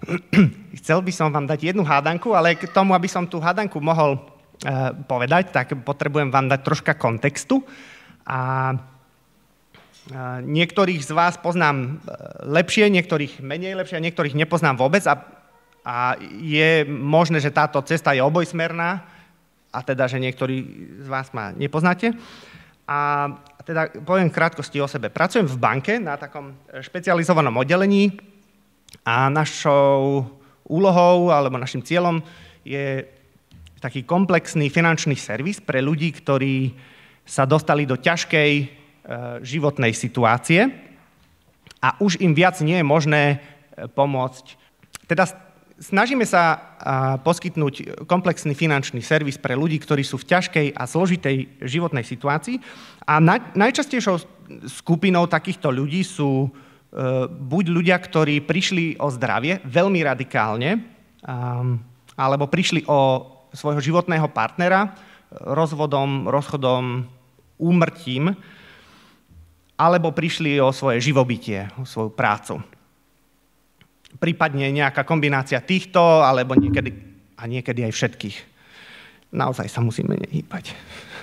Chcel by som vám dať jednu hádanku, ale k tomu, aby som tú hádanku mohol povedať, tak potrebujem vám dať troška kontextu. A niektorých z vás poznám lepšie, niektorých menej lepšie a niektorých nepoznám vôbec. A je možné, že táto cesta je obojsmerná a teda, že niektorí z vás ma nepoznáte. A teda poviem v krátkosti o sebe. Pracujem v banke na takom špecializovanom oddelení a našou úlohou alebo našim cieľom je taký komplexný finančný servis pre ľudí, ktorí sa dostali do ťažkej životnej situácie a už im viac nie je možné pomôcť. Teda snažíme sa poskytnúť komplexný finančný servis pre ľudí, ktorí sú v ťažkej a zložitej životnej situácii. A najčastejšou skupinou takýchto ľudí sú buď ľudia, ktorí prišli o zdravie veľmi radikálne, alebo prišli o svojho životného partnera rozvodom, rozchodom, úmrtím, alebo prišli o svoje živobytie, o svoju prácu. Prípadne nejaká kombinácia týchto, alebo niekedy aj všetkých. Naozaj sa musíme nehýbať.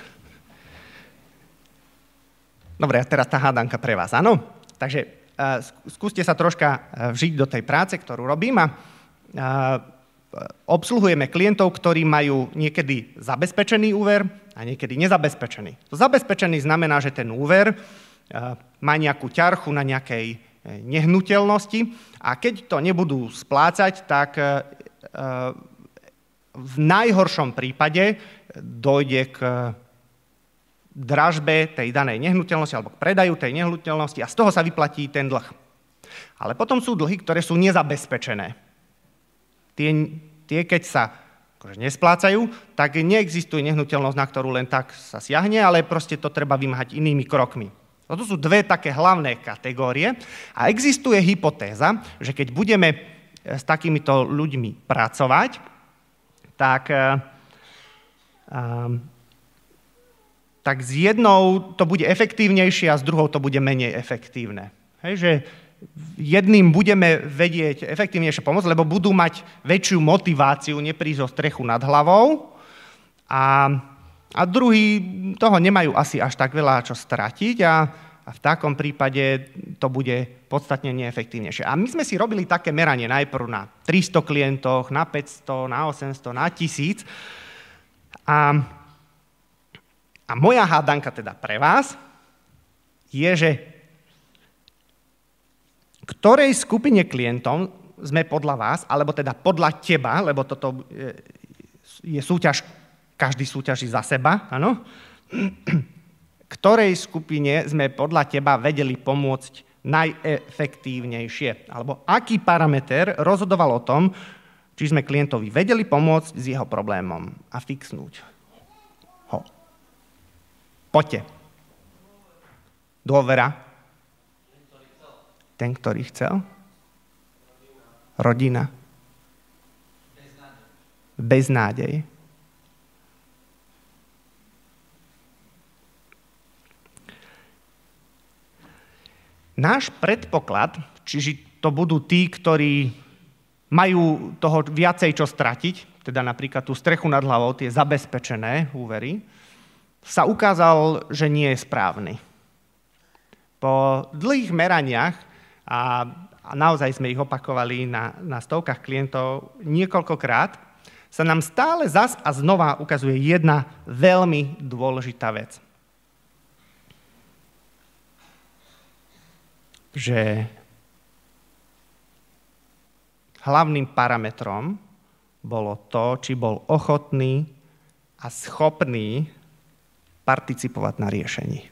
Dobre, a teraz tá hádanka pre vás, áno? Takže skúste sa troška vžiť do tej práce, ktorú robím a obsluhujeme klientov, ktorí majú niekedy zabezpečený úver a niekedy nezabezpečený. To zabezpečený znamená, že ten úver má nejakú ťarchu na nejakej nehnuteľnosti a keď to nebudú splácať, tak v najhoršom prípade dojde k dražbe tej danej nehnuteľnosti alebo k predaju tej nehnuteľnosti a z toho sa vyplatí ten dlh. Ale potom sú dlhy, ktoré sú nezabezpečené. Tie keď sa nesplácajú, tak neexistuje nehnuteľnosť, na ktorú len tak sa siahne, ale proste to treba vymáhať inými krokmi. To sú dve také hlavné kategórie a existuje hypotéza, že keď budeme s takýmito ľuďmi pracovať, tak s jednou to bude efektívnejšie a s druhou to bude menej efektívne. Hej, že jedným budeme vedieť efektívnejšie pomôcť, lebo budú mať väčšiu motiváciu neprísť o strechu nad hlavou a druhí toho nemajú asi až tak veľa čo stratiť a v takom prípade to bude podstatne neefektívnejšie. A my sme si robili také meranie najprv na 300 klientoch, na 500, na 800, na 1000 a moja hádanka teda pre vás je, že ktorej skupine klientov sme podľa vás, alebo teda podľa teba, lebo toto je súťaž, každý súťaží za seba, áno? Ktorej skupine sme podľa teba vedeli pomôcť najefektívnejšie? Alebo aký parameter rozhodoval o tom, či sme klientovi vedeli pomôcť s jeho problémom a fixnúť ho? Poďte. Dôvera. Ten, ktorý chcel. Rodina. Beznádej. Náš predpoklad, čiže to budú tí, ktorí majú toho viacej čo stratiť, teda napríklad tú strechu nad hlavou, tie zabezpečené úvery, sa ukázal, že nie je správny. Po dlhých meraniach, a naozaj sme ich opakovali na stovkách klientov niekoľkokrát, sa nám stále zas a znova ukazuje jedna veľmi dôležitá vec. Že hlavným parametrom bolo to, či bol ochotný a schopný participovať na riešení.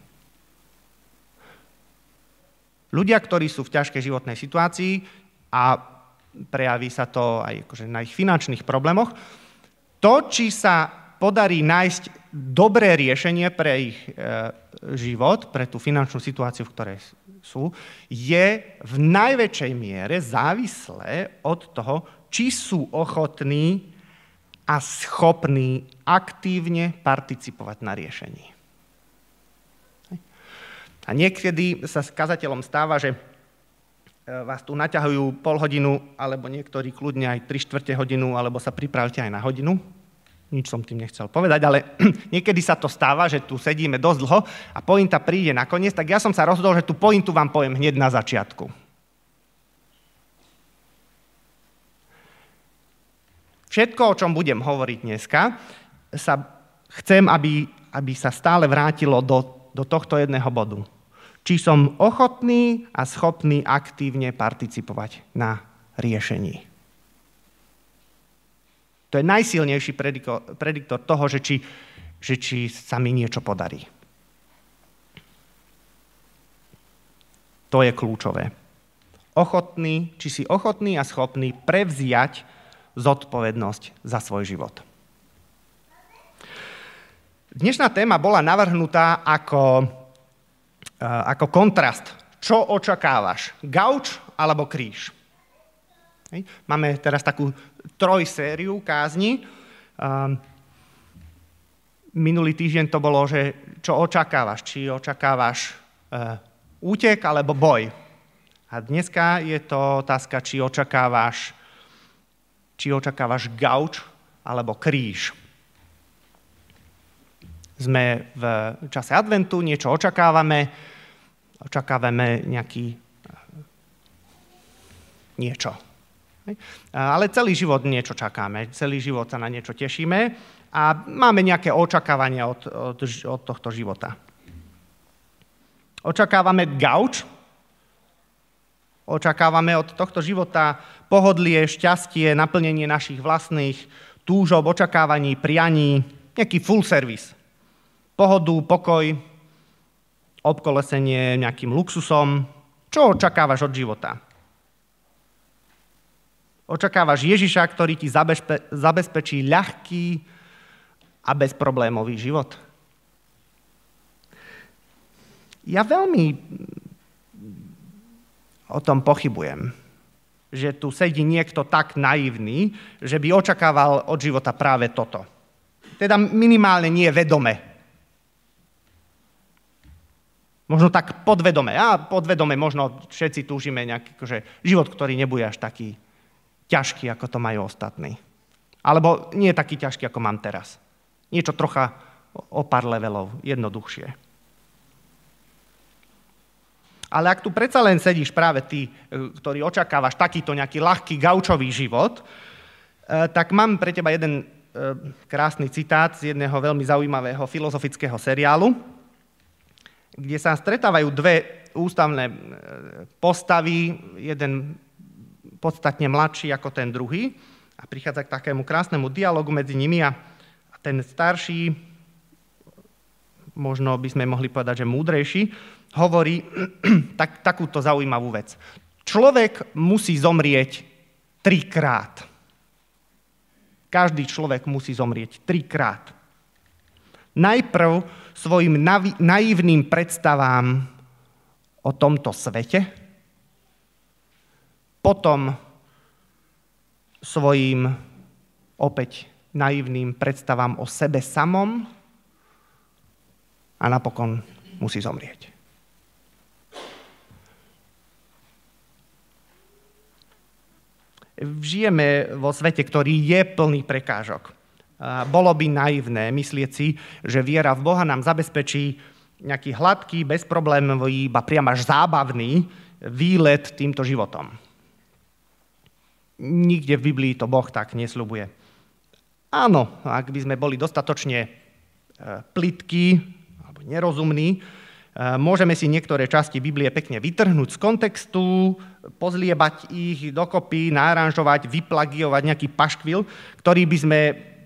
Ľudia, ktorí sú v ťažkej životnej situácii a prejaví sa to aj akože na ich finančných problémoch, to, či sa podarí nájsť dobré riešenie pre ich život, pre tú finančnú situáciu, v ktorej sú, je v najväčšej miere závislé od toho, či sú ochotní a schopní aktívne participovať na riešení. A niekedy sa s kazateľom stáva, že vás tu naťahujú pol hodinu, alebo niektorí kľudne aj 3/4 hodinu, alebo sa pripravte aj na hodinu. Nič som tým nechcel povedať, ale niekedy sa to stáva, že tu sedíme dosť dlho a pointa príde nakoniec, tak ja som sa rozhodol, že tú pointu vám poviem hneď na začiatku. Všetko, o čom budem hovoriť dneska, chcem, aby sa stále vrátilo do tohto jedného bodu. Či som ochotný a schopný aktívne participovať na riešení. To je najsilnejší prediktor toho, že či sa mi niečo podarí. To je kľúčové. Či si ochotný a schopný prevziať zodpovednosť za svoj život. Dnešná téma bola navrhnutá ako kontrast. Čo očakávaš? Gauč alebo kríž? Máme teraz takú trojsériu kázni. Minulý týždeň to bolo, že čo očakávaš? Či očakávaš útek alebo boj? A dneska je to otázka, či očakávaš gauč alebo kríž. Sme v čase adventu, niečo očakávame niečo. Ale celý život niečo čakáme, celý život sa na niečo tešíme a máme nejaké očakávania od tohto života. Očakávame gauč, očakávame od tohto života pohodlie, šťastie, naplnenie našich vlastných túžob, očakávaní, prianí, nejaký full service. Pohodu, pokoj, obkolesenie nejakým luxusom. Čo očakávaš od života? Očakávaš Ježiša, ktorý ti zabezpečí ľahký a bezproblémový život? Ja veľmi o tom pochybujem, že tu sedí niekto tak naivný, že by očakával od života práve toto. Teda minimálne nie vedome. Možno tak podvedome. Podvedome možno všetci túžime nejaký život, ktorý nebude až taký ťažký, ako to majú ostatní. Alebo nie taký ťažký, ako mám teraz. Niečo trocha o pár levelov jednoduchšie. Ale ak tu predsa len sedíš práve ty, ktorý očakávaš takýto nejaký ľahký gaučový život, tak mám pre teba jeden krásny citát z jedného veľmi zaujímavého filozofického seriálu, kde sa stretávajú dve ústavné postavy, jeden podstatne mladší ako ten druhý a prichádza k takému krásnemu dialogu medzi nimi a ten starší, možno by sme mohli povedať, že múdrejší, hovorí takúto zaujímavú vec. Človek musí zomrieť 3-krát. Každý človek musí zomrieť 3-krát. Najprv svojim naivným predstavám o tomto svete, potom svojim opäť naivným predstavám o sebe samom a napokon musí zomrieť. Žijeme vo svete, ktorý je plný prekážok. Bolo by naivné myslieť si, že viera v Boha nám zabezpečí nejaký hladký, bezproblémový, iba priam až zábavný výlet týmto životom. Nikde v Biblii to Boh tak nesľubuje. Áno, ak by sme boli dostatočne plytkí alebo nerozumní, môžeme si niektoré časti Biblie pekne vytrhnúť z kontextu, pozliebať ich dokopy, naranžovať, vyplagiovať nejaký paškvil, ktorý by sme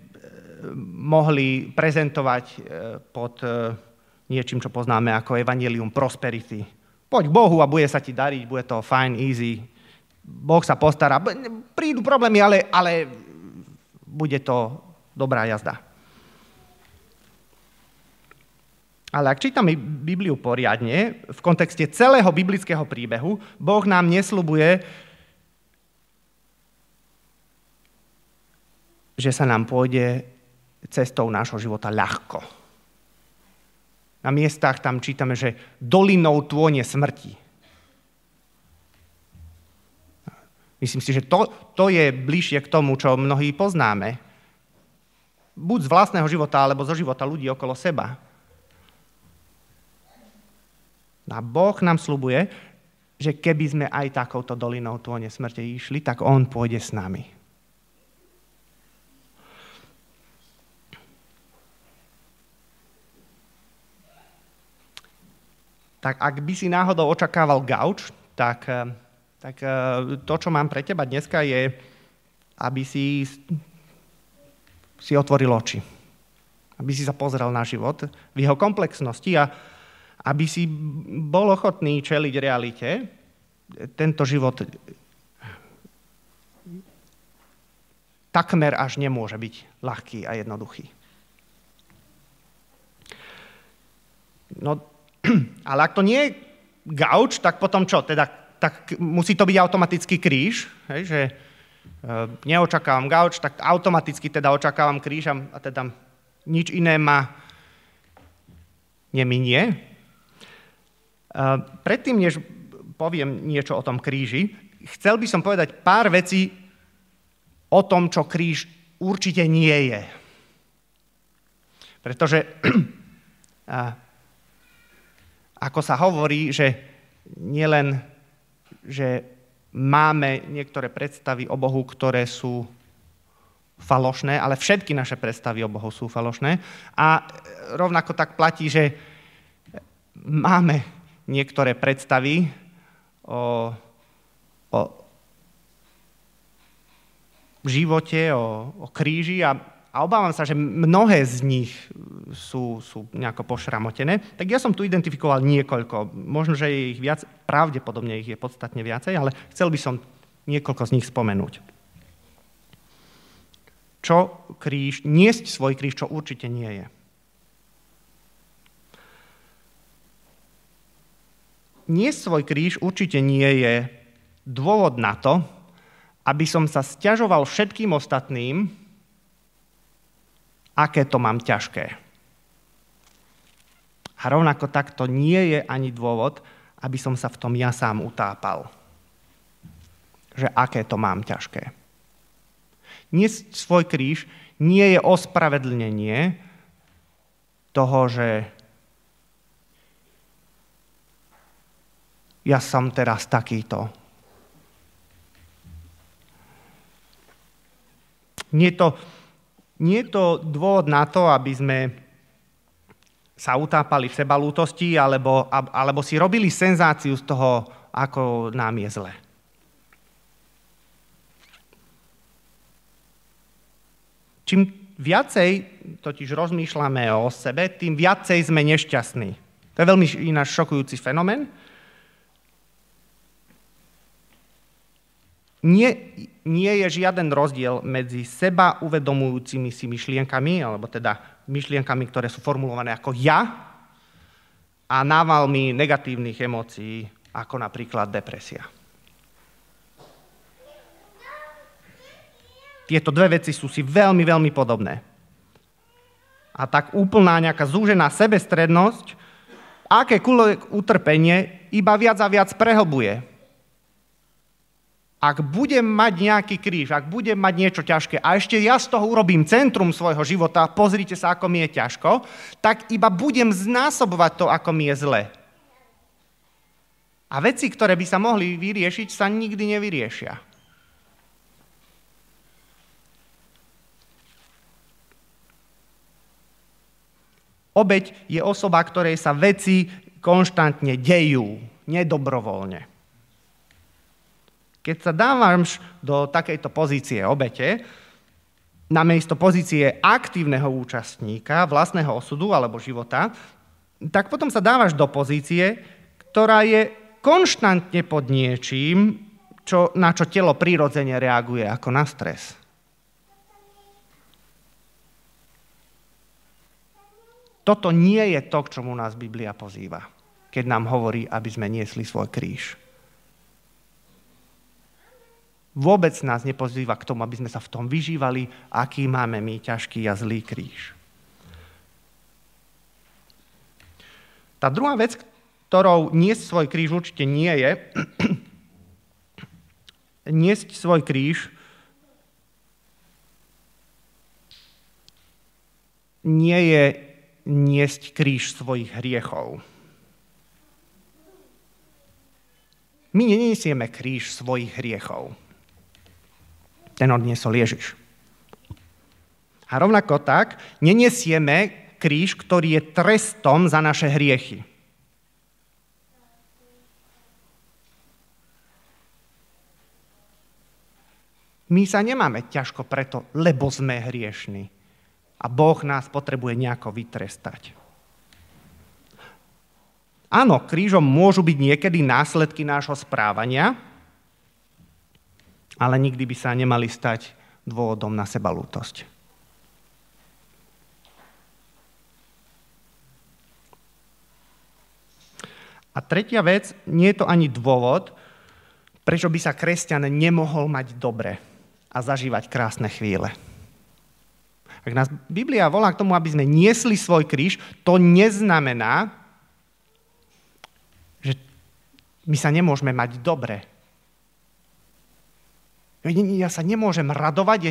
mohli prezentovať pod niečím, čo poznáme ako Evangelium Prosperity. Poď k Bohu a bude sa ti dariť, bude to fine, easy. Boh sa postará. Prídu problémy, ale bude to dobrá jazda. Ale ak čítame Bibliu poriadne, v kontexte celého biblického príbehu, Boh nám nesľubuje, že sa nám pôjde cestou nášho života ľahko. Na miestach tam čítame, že dolinou tône smrti. Myslím si, že to je bližšie k tomu, čo mnohí poznáme. Buď z vlastného života, alebo zo života ľudí okolo seba. A Boh nám sľubuje, že keby sme aj takouto dolinou tône smrti išli, tak on pôjde s nami. Tak ak by si náhodou očakával gauč, tak to, čo mám pre teba dneska, je, aby si otvoril oči. Aby si sa pozrel na život v jeho komplexnosti a aby si bol ochotný čeliť realite. Tento život takmer až nemôže byť ľahký a jednoduchý. No, ale ak to nie je gauč, tak potom čo? Tak musí to byť automaticky kríž, hej, že neočakávam gauč, tak automaticky teda očakávam kríž a teda nič iné ma neminie. Predtým, než poviem niečo o tom kríži, chcel by som povedať pár vecí o tom, čo kríž určite nie je. Pretože ako sa hovorí, že nielen, že máme niektoré predstavy o Bohu, ktoré sú falošné, ale všetky naše predstavy o Bohu sú falošné. A rovnako tak platí, že máme niektoré predstavy o živote, o kríži a obávam sa, že mnohé z nich sú nejako pošramotené. Tak ja som tu identifikoval niekoľko. Možno, že je ich viac, pravdepodobne ich je podstatne viacej, ale chcel by som niekoľko z nich spomenúť. Čo kríž, niesť svoj kríž, čo určite nie je. Niesť svoj kríž určite nie je dôvod na to, aby som sa sťažoval všetkým ostatným, aké to mám ťažké. A rovnako tak to nie je ani dôvod, aby som sa v tom ja sám utápal. Že aké to mám ťažké. Niesť svoj kríž nie je ospravedlnenie toho, že ja som teraz takýto. Nie je to dôvod na to, aby sme sa utápali v sebalútosti alebo si robili senzáciu z toho, ako nám je zle. Čím viacej totiž rozmýšľame o sebe, tým viacej sme nešťastní. To je veľmi ináč šokujúci fenomén. Nie je žiaden rozdiel medzi seba uvedomujúcimi si myšlienkami, alebo teda myšlienkami, ktoré sú formulované ako ja, a návalmi negatívnych emócií, ako napríklad depresia. Tieto dve veci sú si veľmi, veľmi podobné. A tak úplná nejaká zúžená sebestrednosť, akékoľvek utrpenie, iba viac a viac prehlbuje. Ak budem mať nejaký kríž, ak budem mať niečo ťažké a ešte ja z toho urobím centrum svojho života, pozrite sa, ako mi je ťažko, tak iba budem znásobovať to, ako mi je zle. A veci, ktoré by sa mohli vyriešiť, sa nikdy nevyriešia. Obeť je osoba, ktorej sa veci konštantne dejú, nedobrovoľne. Keď sa dávaš do takejto pozície obete, namiesto pozície aktívneho účastníka vlastného osudu alebo života, tak potom sa dávaš do pozície, ktorá je konštantne pod niečím, na čo telo prirodzene reaguje ako na stres. Toto nie je to, k čomu nás Biblia pozýva, keď nám hovorí, aby sme niesli svoj kríž. Vôbec nás nepozýva k tomu, aby sme sa v tom vyžívali, aký máme my ťažký a zlý kríž. Tá druhá vec, ktorou niesť svoj kríž určite nie je, niesť svoj kríž nie je niesť kríž svojich hriechov. My nenesieme kríž svojich hriechov. Ten odniesol Ježiš. A rovnako tak nenesieme kríž, ktorý je trestom za naše hriechy. My sa nemáme ťažko preto, lebo sme hriešni. A Boh nás potrebuje nejako vytrestať. Áno, krížom môžu byť niekedy následky nášho správania, ale nikdy by sa nemali stať dôvodom na sebalútosť. A tretia vec, nie je to ani dôvod, prečo by sa kresťan nemohol mať dobre a zažívať krásne chvíle. Ak nás Biblia volá k tomu, aby sme niesli svoj kríž, to neznamená, že my sa nemôžeme mať dobre. Ja sa nemôžem radovať,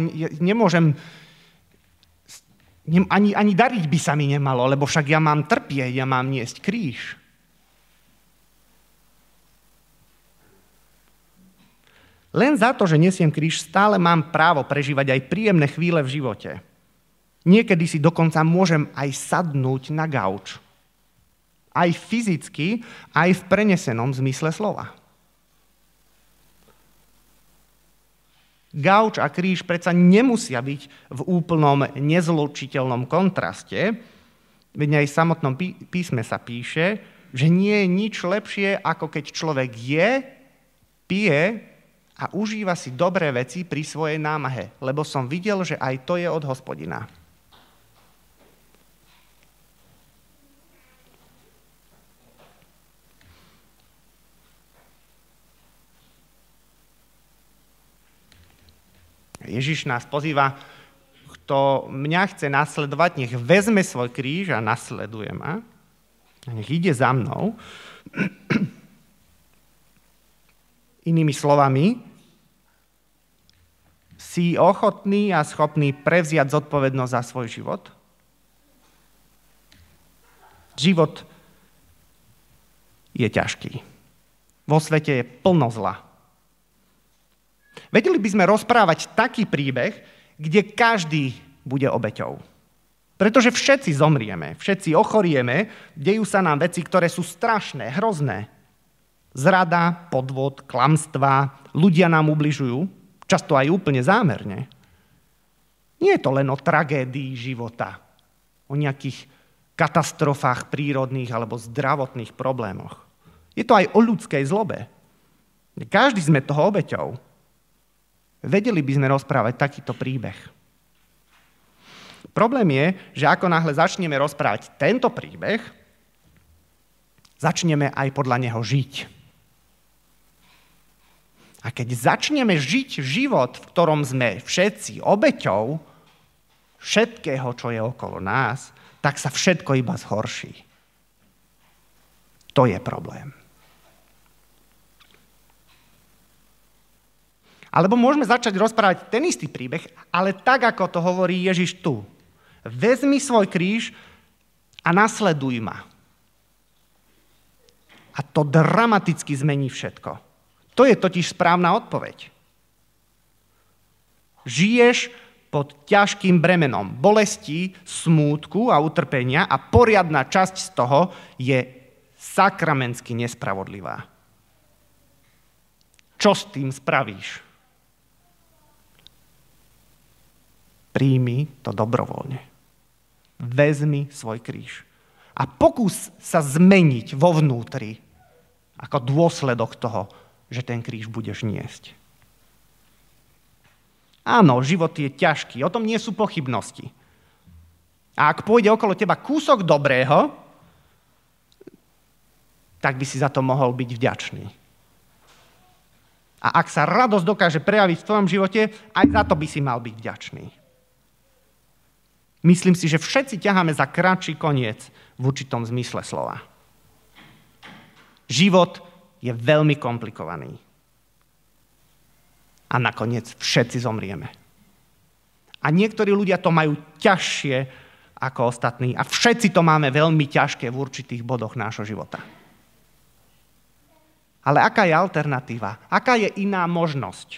ani dariť by sa mi nemalo, lebo však ja mám trpieť, ja mám niesť kríž. Len za to, že nesiem kríž, stále mám právo prežívať aj príjemné chvíle v živote. Niekedy si dokonca môžem aj sadnúť na gauč. Aj fyzicky, aj v prenesenom zmysle slova. Gauč a kríž predsa nemusia byť v úplnom nezlučiteľnom kontraste, veď aj v samotnom písme sa píše, že nie je nič lepšie, ako keď človek je, pije a užíva si dobré veci pri svojej námahe, lebo som videl, že aj to je od Hospodina. Ježiš nás pozýva, kto mňa chce nasledovať, nech vezme svoj kríž a nasleduje ma. A nech ide za mnou. Inými slovami, si ochotný a schopný prevziať zodpovednosť za svoj život? Život je ťažký. Vo svete je plno zla. Vedeli by sme rozprávať taký príbeh, kde každý bude obeťou. Pretože všetci zomrieme, všetci ochorieme, dejú sa nám veci, ktoré sú strašné, hrozné. Zrada, podvod, klamstvá, ľudia nám ubližujú, často aj úplne zámerne. Nie je to len o tragédii života, o nejakých katastrofách prírodných alebo zdravotných problémoch. Je to aj o ľudskej zlobe. Každý sme toho obeťou. Vedeli by sme rozprávať takýto príbeh. Problém je, že ako náhle začneme rozprávať tento príbeh, začneme aj podľa neho žiť. A keď začneme žiť život, v ktorom sme všetci obeťou všetkého, čo je okolo nás, tak sa všetko iba zhorší. To je problém. Alebo môžeme začať rozprávať ten istý príbeh, ale tak, ako to hovorí Ježiš tu. Vezmi svoj kríž a nasleduj ma. A to dramaticky zmení všetko. To je totiž správna odpoveď. Žiješ pod ťažkým bremenom bolesti, smútku a utrpenia a poriadna časť z toho je sakramensky nespravodlivá. Čo s tým spravíš? Príjmi to dobrovoľne. Vezmi svoj kríž. A pokús sa zmeniť vo vnútri ako dôsledok toho, že ten kríž budeš niesť. Áno, život je ťažký, o tom nie sú pochybnosti. A ak pôjde okolo teba kúsok dobrého, tak by si za to mohol byť vďačný. A ak sa radosť dokáže prejaviť v tvojom živote, aj za to by si mal byť vďačný. Myslím si, že všetci ťaháme za kratší koniec v určitom zmysle slova. Život je veľmi komplikovaný. a nakoniec všetci zomrieme. A niektorí ľudia to majú ťažšie ako ostatní a všetci to máme veľmi ťažké v určitých bodoch nášho života. Ale aká je alternatíva? Aká je iná možnosť?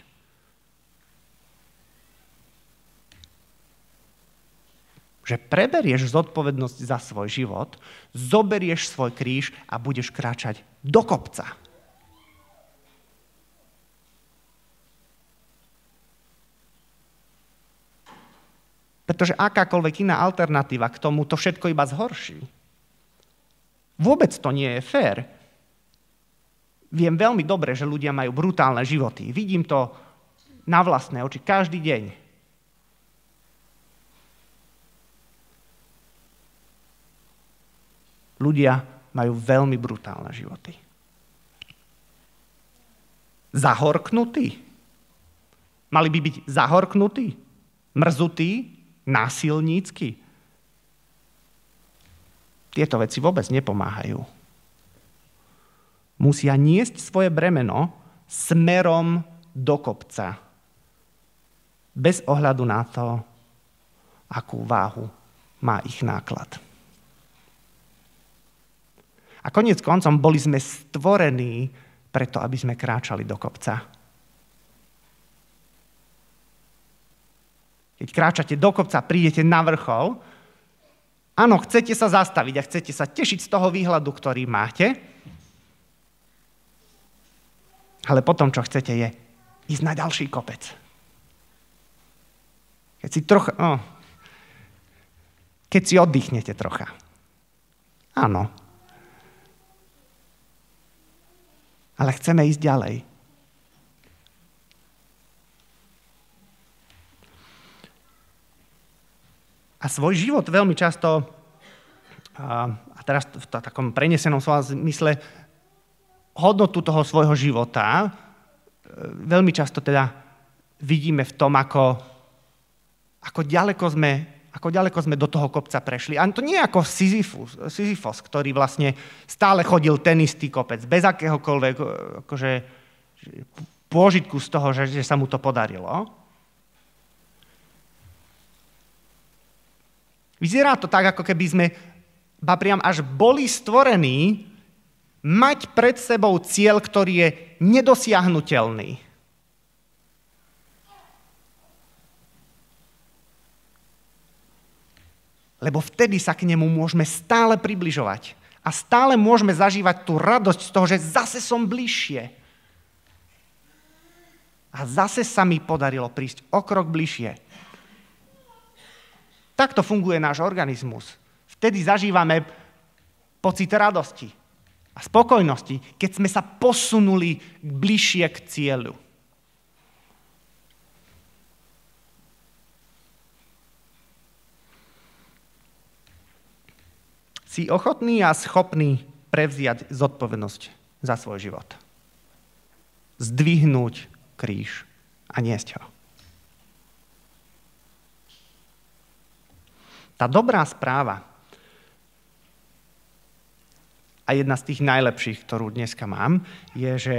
Že preberieš zodpovednosť za svoj život, zoberieš svoj kríž a budeš kráčať do kopca. Pretože akákoľvek iná alternatíva k tomu to všetko iba zhorší. Vôbec to nie je fér. Viem veľmi dobre, že ľudia majú brutálne životy. Vidím to na vlastné oči každý deň. Ľudia majú veľmi brutálne životy. Zahorknutí? Mali by byť zahorknutí? Mrzutí? Násilnícky? Tieto veci vôbec nepomáhajú. Musia niesť svoje bremeno smerom do kopca. Bez ohľadu na to, akú váhu má ich náklad. A koniec koncom boli sme stvorení preto, aby sme kráčali do kopca. Keď kráčate do kopca, prídete na vrchol, áno, chcete sa zastaviť a chcete sa tešiť z toho výhľadu, ktorý máte, ale potom, čo chcete, je ísť na ďalší kopec. Keď si oddychnete trocha. Áno. Ale chceme ísť ďalej. A svoj život veľmi často, a teraz v takom prenesenom slova zmysle, hodnotu toho svojho života veľmi často teda vidíme v tom, ako ďaleko sme do toho kopca prešli. A to nie je ako Sisyfos, ktorý vlastne stále chodil ten istý kopec, bez akéhokoľvek akože, pôžitku z toho, že sa mu to podarilo. Vyzerá to tak, ako keby sme priam až boli stvorení mať pred sebou cieľ, ktorý je nedosiahnuteľný. Lebo vtedy sa k nemu môžeme stále približovať. A stále môžeme zažívať tú radosť z toho, že zase som bližšie. A zase sa mi podarilo prísť o krok bližšie. Takto funguje náš organizmus. Vtedy zažívame pocit radosti a spokojnosti, keď sme sa posunuli bližšie k cieľu. Si ochotný a schopný prevziať zodpovednosť za svoj život. Zdvihnúť kríž a niesť ho. Tá dobrá správa a jedna z tých najlepších, ktorú dneska mám, je, že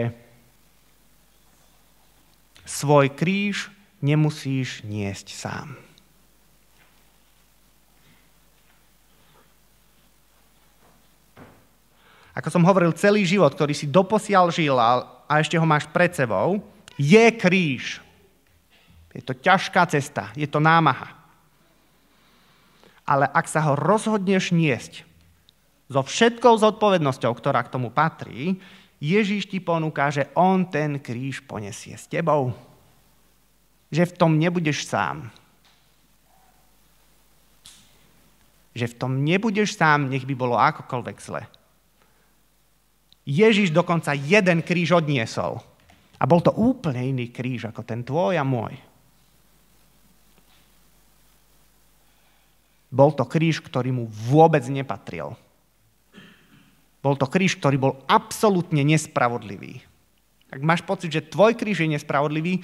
svoj kríž nemusíš niesť sám. Ako som hovoril, celý život, ktorý si doposiaľ žil a ešte ho máš pred sebou, je kríž. Je to ťažká cesta, je to námaha. Ale ak sa ho rozhodneš niesť so všetkou zodpovednosťou, ktorá k tomu patrí, Ježiš ti ponúka, že on ten kríž ponesie s tebou. Že v tom nebudeš sám. Že v tom nebudeš sám, nech by bolo akokoľvek zle. Ježiš dokonca jeden kríž odniesol. A bol to úplne iný kríž ako ten tvoj a môj. Bol to kríž, ktorý mu vôbec nepatril. Bol to kríž, ktorý bol absolútne nespravodlivý. Ak máš pocit, že tvoj kríž je nespravodlivý,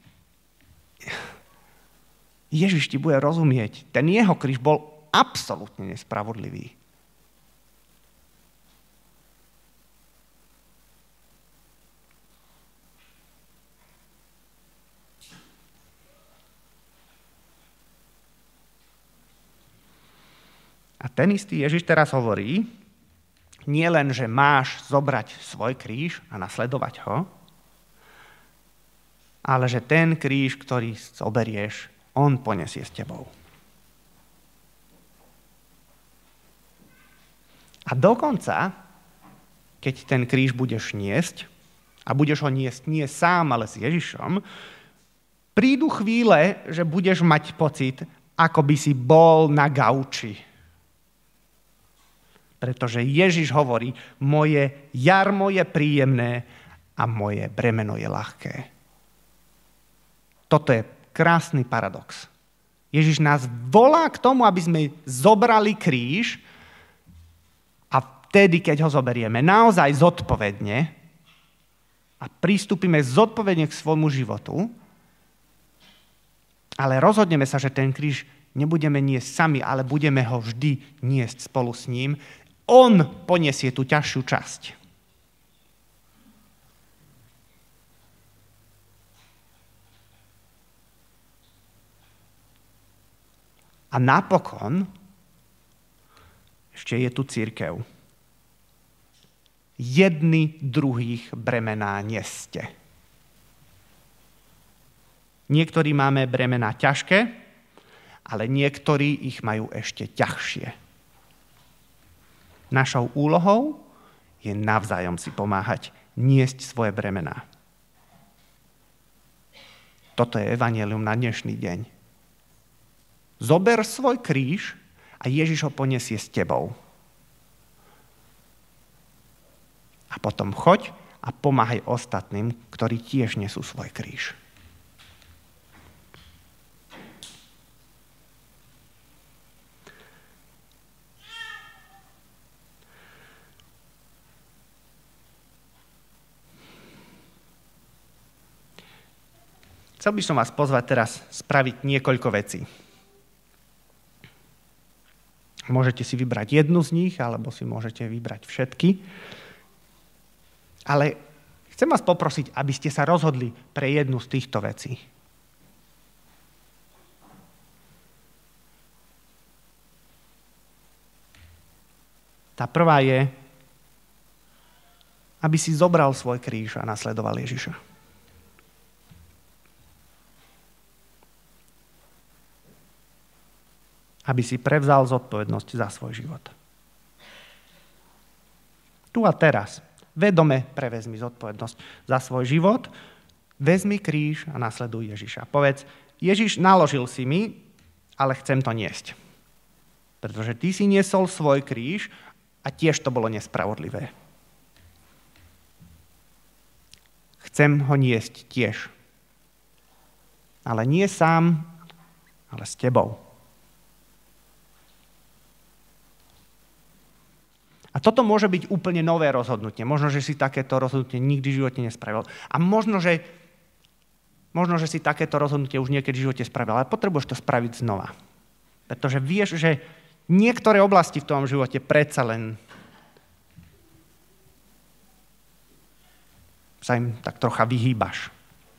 Ježiš ti bude rozumieť. Ten jeho kríž bol absolútne nespravodlivý. A ten istý Ježiš teraz hovorí, nie len, že máš zobrať svoj kríž a nasledovať ho, ale že ten kríž, ktorý zoberieš, on poniesie s tebou. A dokonca, keď ten kríž budeš niesť, a budeš ho niesť nie sám, ale s Ježišom, prídu chvíle, že budeš mať pocit, ako by si bol na gauči. Pretože Ježiš hovorí, moje jarmo je príjemné a moje bremeno je ľahké. Toto je krásny paradox. Ježiš nás volá k tomu, aby sme zobrali kríž a vtedy, keď ho zoberieme naozaj zodpovedne a pristúpime zodpovedne k svojmu životu, ale rozhodneme sa, že ten kríž nebudeme niesť sami, ale budeme ho vždy niesť spolu s ním, on poniesie tú ťažšiu časť. A napokon ešte je tu cirkev. Jedni druhých bremená neste. Niektorí máme bremená ťažké, ale niektorí ich majú ešte ťažšie. Našou úlohou je navzájom si pomáhať niesť svoje bremená. Toto je evanjelium na dnešný deň. Zober svoj kríž a Ježiš ho poniesie s tebou. A potom choď a pomáhaj ostatným, ktorí tiež nesú svoj kríž. Chcel by som vás pozvať teraz spraviť niekoľko vecí. Môžete si vybrať jednu z nich, alebo si môžete vybrať všetky. Ale chcem vás poprosiť, aby ste sa rozhodli pre jednu z týchto vecí. Tá prvá je, aby si zobral svoj kríž a nasledoval Ježiša. Aby si prevzal zodpovednosť za svoj život. Tu a teraz. Vedome prevezmi zodpovednosť za svoj život, vezmi kríž a nasleduj Ježiša. Povedz, Ježiš, naložil si mi, ale chcem to niesť. Pretože ty si niesol svoj kríž a tiež to bolo nespravodlivé. Chcem ho niesť tiež. Ale nie sám, ale s tebou. A toto môže byť úplne nové rozhodnutie. Možno, že si takéto rozhodnutie nikdy v živote nespravil. A možno, že si takéto rozhodnutie už niekedy v živote spravil, ale potrebuješ to spraviť znova. Pretože vieš, že niektoré oblasti v tom živote predsa len sa im tak trocha vyhýbaš.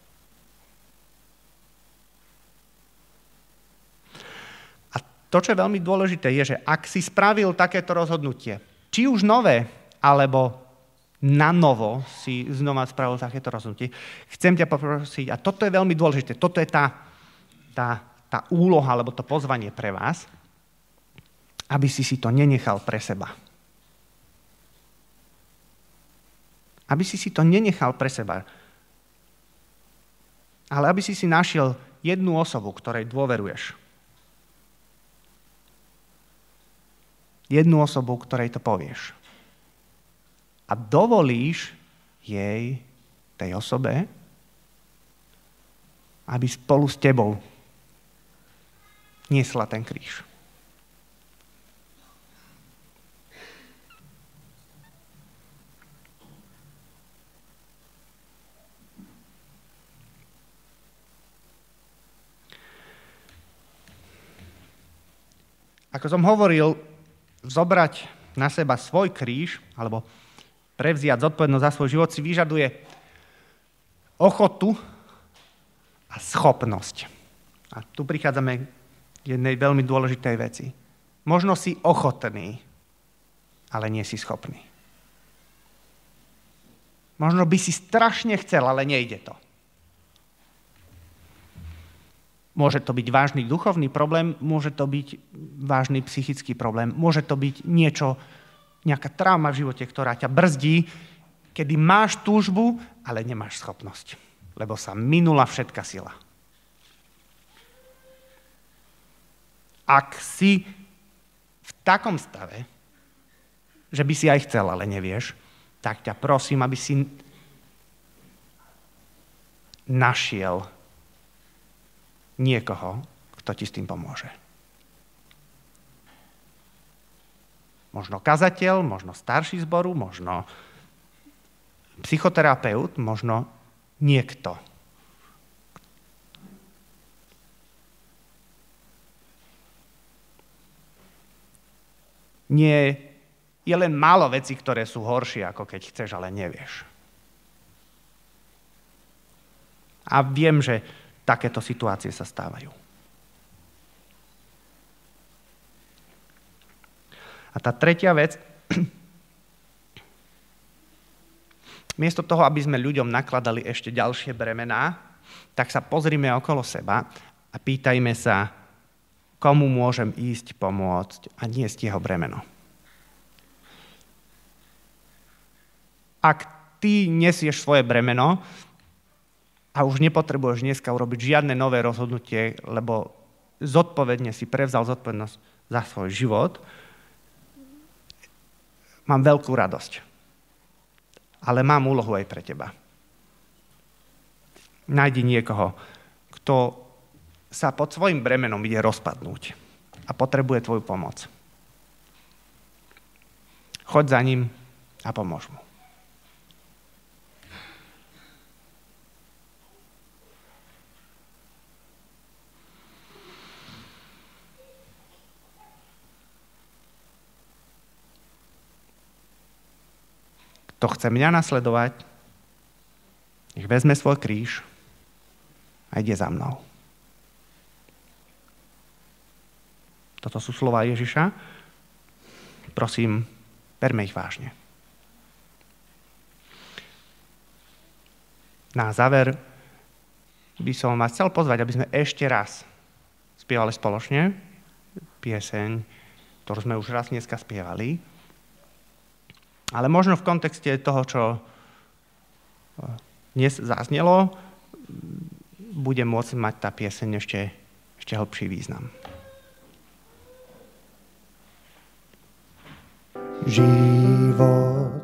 A to, čo je veľmi dôležité, je, že ak si spravil takéto rozhodnutie, či už nové, alebo na novo si znova spravil takéto rozhodnutie, chcem ťa poprosiť, a toto je veľmi dôležité, toto je tá úloha, alebo to pozvanie pre vás, aby si to nenechal pre seba. Aby si to nenechal pre seba. Ale aby si našiel jednu osobu, ktorej dôveruješ. Jednu osobu, ktorej to povieš. A dovolíš jej, tej osobe, aby spolu s tebou niesla ten kríž. Ako som hovoril, zobrať na seba svoj kríž, alebo prevziať zodpovednosť za svoj život si vyžaduje ochotu a schopnosť. A tu prichádzame k jednej veľmi dôležitej veci. Možno si ochotný, ale nie si schopný. Možno by si strašne chcel, ale nejde to. Môže to byť vážny duchovný problém, môže to byť vážny psychický problém, môže to byť nejaká trauma v živote, ktorá ťa brzdí, kedy máš túžbu, ale nemáš schopnosť, lebo sa minula všetka sila. Ak si v takom stave, že by si aj chcel, ale nevieš, tak ťa prosím, aby si našiel niekoho, kto ti s tým pomôže. Možno kazateľ, možno starší zboru, možno psychoterapeut, možno niekto. Nie je len málo vecí, ktoré sú horšie, ako keď chceš, ale nevieš. A viem, že takéto situácie sa stávajú. A tá tretia vec, miesto toho, aby sme ľuďom nakladali ešte ďalšie bremená, tak sa pozrime okolo seba a pýtajme sa, komu môžem ísť pomôcť a niesť jeho bremeno. Ak ty nesieš svoje bremeno a už nepotrebuješ dneska urobiť žiadne nové rozhodnutie, lebo zodpovedne si prevzal zodpovednosť za svoj život, mám veľkú radosť. Ale mám úlohu aj pre teba. Nájdi niekoho, kto sa pod svojim bremenom ide rozpadnúť a potrebuje tvoju pomoc. Choď za ním a pomôž mu. Kto chce mňa nasledovať, nech vezme svoj kríž a ide za mnou. Toto sú slová Ježiša. Prosím, berme ich vážne. Na záver by som vás chcel pozvať, aby sme ešte raz spievali spoločne pieseň, ktorú sme už raz dneska spievali. Ale možno v kontexte toho, čo dnes zaznelo, bude môcť mať tá pieseň ešte hlbší význam. Život